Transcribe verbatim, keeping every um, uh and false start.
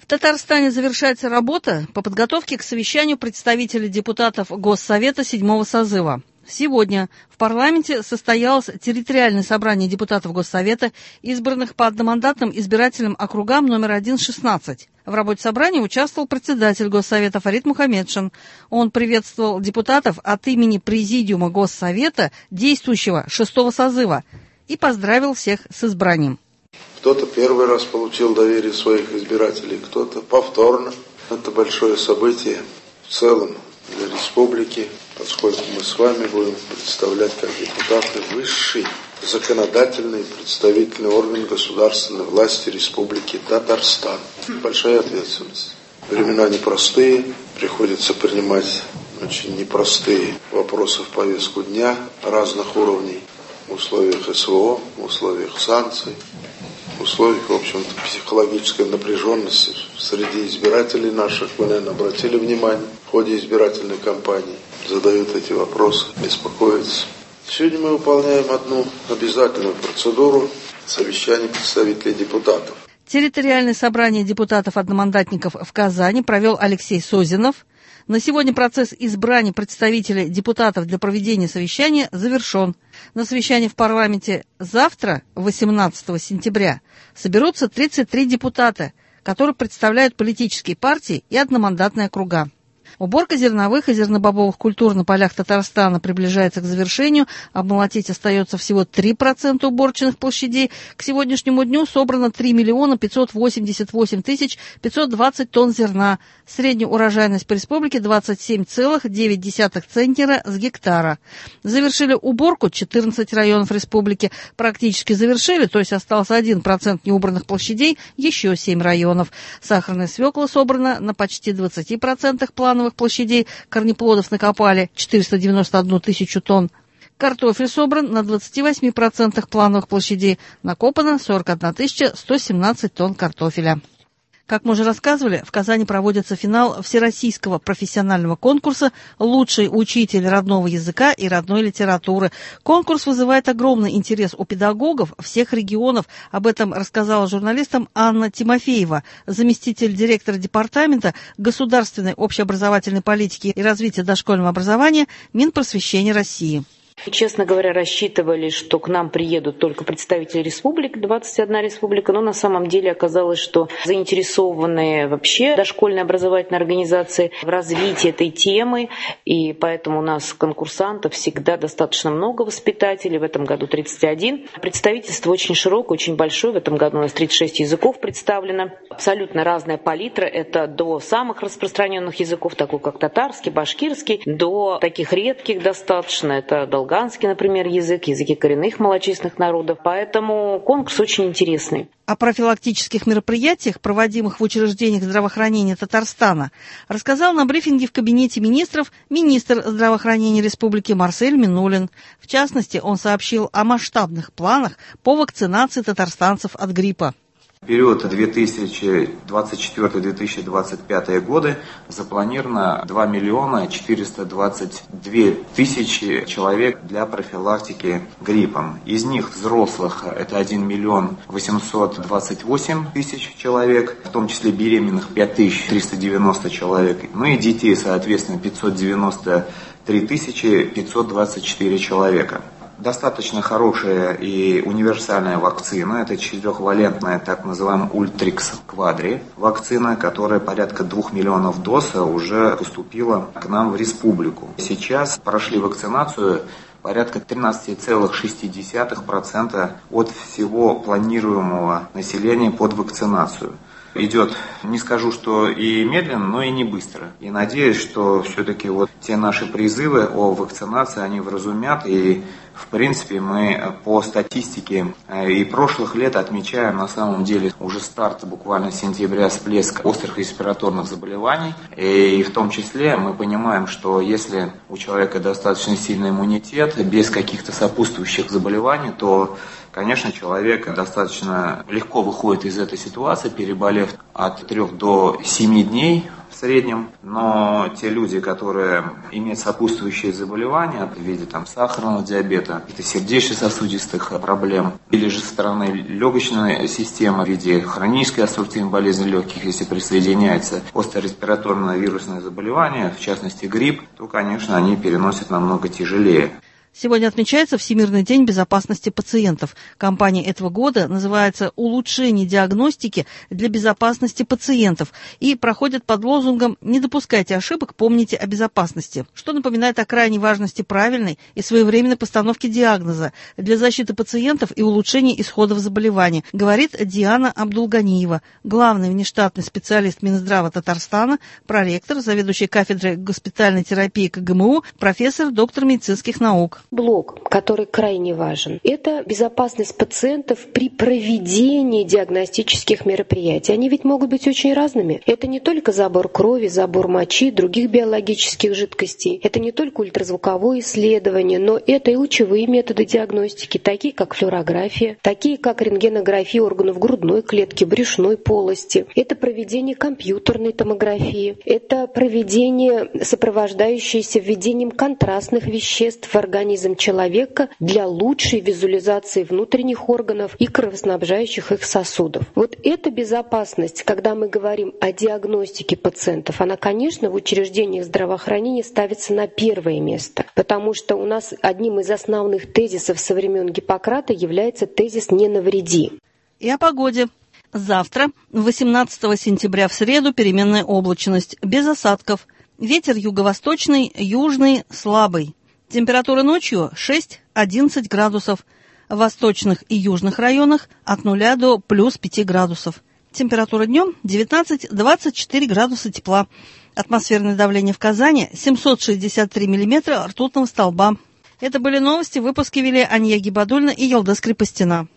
Татарстане завершается работа по подготовке к совещанию представителей депутатов Госсовета седьмого созыва. Сегодня в парламенте состоялось территориальное собрание депутатов Госсовета, избранных по одномандатным избирательным округам номер один шестнадцать. В работе собрания участвовал председатель Госсовета Фарид Мухаммедшин. Он приветствовал депутатов от имени Президиума Госсовета, действующего шестого созыва, и поздравил всех с избранием. Кто-то первый раз получил доверие своих избирателей, кто-то повторно. Это большое событие в целом для республики, поскольку мы с вами будем представлять как депутаты высший законодательный представительный орган государственной власти Республики Татарстан. Большая ответственность. Времена непростые, приходится принимать очень непростые вопросы в повестку дня разных уровней в условиях СВО, в условиях санкций, в условиях, в общем-то, психологической напряженности среди избирателей наших. Вы, наверное, обратили внимание, в ходе избирательной кампании задают эти вопросы, беспокоятся. Сегодня мы выполняем одну обязательную процедуру совещания представителей депутатов. Территориальное собрание депутатов-одномандатников в Казани провел Алексей Созинов. На сегодня процесс избрания представителей депутатов для проведения совещания завершен. На совещании в парламенте завтра, восемнадцатого сентября, соберутся тридцать три депутата, которые представляют политические партии и одномандатные округа. Уборка зерновых и зернобобовых культур на полях Татарстана приближается к завершению. Обмолотить остается всего три процента уборочных площадей. К сегодняшнему дню собрано три миллиона пятьсот восемьдесят восемь тысяч пятьсот двадцать тонн зерна. Средняя урожайность по республике двадцать семь целых девять десятых центнера с гектара. Завершили уборку четырнадцать районов республики. Практически завершили, то есть остался один процент неубранных площадей, еще семь районов. Сахарная свекла собрана на почти двадцати процентах плановых площадей, корнеплодов накопали четыреста девяносто одну тысячу тонн. Картофель собран на двадцати восьми процентах плановых площадей, накопано сорок одна тысяча сто семнадцать тонн картофеля. Как мы уже рассказывали, в Казани проводится финал всероссийского профессионального конкурса «Лучший учитель родного языка и родной литературы». Конкурс вызывает огромный интерес у педагогов всех регионов. Об этом рассказала журналистам Анна Тимофеева, заместитель директора департамента государственной общеобразовательной политики и развития дошкольного образования Минпросвещения России. Честно говоря, рассчитывали, что к нам приедут только представители республик, двадцать одна республика, но на самом деле оказалось, что заинтересованные вообще дошкольные образовательные организации в развитии этой темы, и поэтому у нас конкурсантов всегда достаточно много, воспитателей, в этом году тридцать один. Представительство очень широкое, очень большое, в этом году у нас тридцать шесть языков представлено, абсолютно разная палитра, это до самых распространенных языков, такой как татарский, башкирский, до таких редких достаточно, это долго Луганский, например, язык, языки коренных малочисленных народов. Поэтому конкурс очень интересный. О профилактических мероприятиях, проводимых в учреждениях здравоохранения Татарстана, рассказал на брифинге в кабинете министров министр здравоохранения республики Марсель Минулин. В частности, он сообщил о масштабных планах по вакцинации татарстанцев от гриппа. В период две тысячи двадцать четвёртый — две тысячи двадцать пятый годы запланировано два миллиона четыреста двадцать две тысячи человек для профилактики гриппом. Из них взрослых это один миллион восемьсот двадцать восемь тысяч человек, в том числе беременных пять тысяч триста девяносто человек. Ну и детей, соответственно, пятьсот девяносто три тысячи пятьсот двадцать четыре человека. Достаточно хорошая и универсальная вакцина. Это четырехвалентная, так называемая Ультрикс Квадри вакцина, которая порядка двух миллионов доз уже поступила к нам в республику. Сейчас прошли вакцинацию порядка тринадцать целых шесть десятых процента от всего планируемого населения под вакцинацию. Идет, не скажу, что и медленно, но и не быстро. И надеюсь, что все-таки вот те наши призывы о вакцинации, они вразумят. И, в принципе, мы по статистике и прошлых лет отмечаем на самом деле уже старт буквально сентября всплеск острых респираторных заболеваний. И в том числе мы понимаем, что если у человека достаточно сильный иммунитет, без каких-то сопутствующих заболеваний, то, конечно, человек достаточно легко выходит из этой ситуации, переболев от трех до семи дней среднем, но те люди, которые имеют сопутствующие заболевания в виде там, сахарного диабета, сердечно-сосудистых проблем, или же со стороны легочной системы в виде хронической обструктивной болезни легких, если присоединяется остро-респираторное вирусное заболевание, в частности грипп, то, конечно, они переносят намного тяжелее. Сегодня отмечается Всемирный день безопасности пациентов. Кампания этого года называется «Улучшение диагностики для безопасности пациентов» и проходит под лозунгом «Не допускайте ошибок, помните о безопасности», что напоминает о крайней важности правильной и своевременной постановки диагноза для защиты пациентов и улучшения исходов заболевания, говорит Диана Абдулганиева, главный внештатный специалист Минздрава Татарстана, проректор, заведующий кафедрой госпитальной терапии ка гэ эм у, профессор, доктор медицинских наук. Блок, который крайне важен, это безопасность пациентов при проведении диагностических мероприятий. Они ведь могут быть очень разными. Это не только забор крови, забор мочи, других биологических жидкостей. Это не только ультразвуковое исследование, но это и лучевые методы диагностики, такие как флюорография, такие как рентгенография органов грудной клетки, брюшной полости. Это проведение компьютерной томографии. Это проведение, сопровождающееся введением контрастных веществ в организм человека для лучшей визуализации внутренних органов и кровоснабжающих их сосудов. Вот эта безопасность, когда мы говорим о диагностике пациентов, она, конечно, в учреждениях здравоохранения ставится на первое место, потому что у нас одним из основных тезисов со времен Гиппократа является тезис «не навреди». И о погоде. Завтра, восемнадцатого сентября в среду, переменная облачность, без осадков. Ветер юго-восточный, южный, слабый. Температура ночью шесть-одиннадцать градусов. В восточных и южных районах от нуля до плюс пяти градусов. Температура днем девятнадцать-двадцать четыре градуса тепла. Атмосферное давление в Казани семьсот шестьдесят три миллиметра ртутного столба. Это были новости. В выпуске вели Ания Гибадульна и Елдас Крепостина.